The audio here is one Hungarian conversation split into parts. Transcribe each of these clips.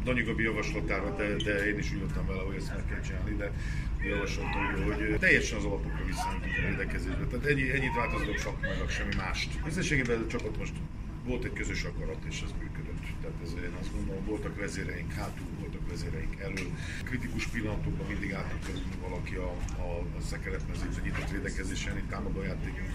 Danyi Gabi javaslatára, de én is úgy jöttem vele, hogy ezt meg kell csinálni, de javasolta, hogy teljesen az alapokra visszajöttünk a védekezésbe. Tehát ennyit változott szakmailag, semmi mást. Összességében a csapat most volt egy közös akarat, és ez működött. Tehát én azt gondolom, voltak vezéreink hátul, voltak vezéreink elő. Kritikus pillanatokban mindig át tud kerülni valaki a szekeretmezőt, a nyitott védekezésen, itt támadójátékunk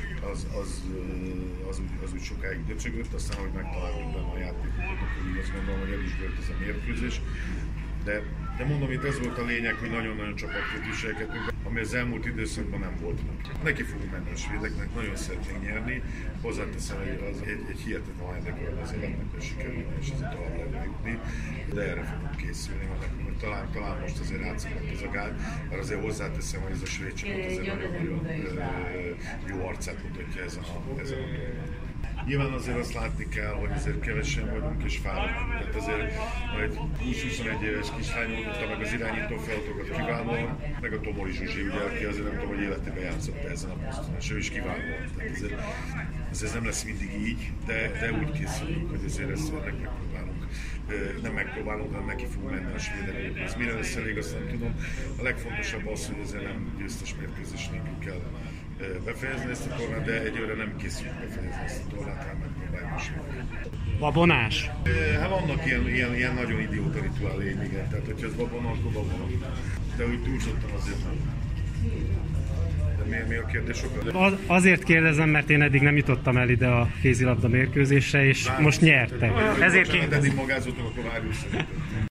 az úgy sokáig döcsögött, aztán ahogy megtaláltuk benne a játékokat, akkor így azt gondolom, hogy el is volt ez a mérkőzés. De mondom, itt ez volt a lényeg, hogy nagyon-nagyon csapatként viselkedtünk, ami az elmúlt időszakban nem volt meg. Neki fogunk menni a svédeknek, nagyon szeretnénk nyerni. Hozzáteszem, hogy az egy hihetetlen érdekről az életnek, hogy sikerülni és ez a tovább jutni. De erre fogunk készülni, mert talán most azért átszakadt az a gál, mert azért hozzáteszem, hogy ez a svéd csapat azért nagyon-nagyon jó arcát mutatja ezen a tornán. Nyilván azért azt látni kell, hogy azért kevesen vagyunk és fáradunk. Tehát azért egy 20-21 éves kislány mondta meg az irányító feladatokat kiválóan, meg a Tomori Zsuzsi, ugye, aki azért nem tudom, hogy életében játszott ezen a poszton, és ő is kiváló. Tehát azért nem lesz mindig így, de úgy készülünk, hogy azért ennek megpróbálunk. Nem megpróbálunk, hanem neki fogunk menni a svédeknek. Ez mire lesz elég, azt nem tudom. A legfontosabb az, hogy ezzel nem győztes mérkőzés nélkül kell befejezni ezt a tornát, de egyőre nem készülünk befejezni ezt a tornát, hanem megpróbáljuk most meg. Babonás? Hát vannak ilyen nagyon idióta rituáléim, igen. Tehát, hogyha ez babona, akkor babona. De úgy túlzottan azért nem. De mi a kérdés? Azért kérdezem, mert én eddig nem jutottam el ide a kézilabda mérkőzésre, és most nyertek. Ezért kérdezem. Eddig magázottam, akkor várjuk szerintem.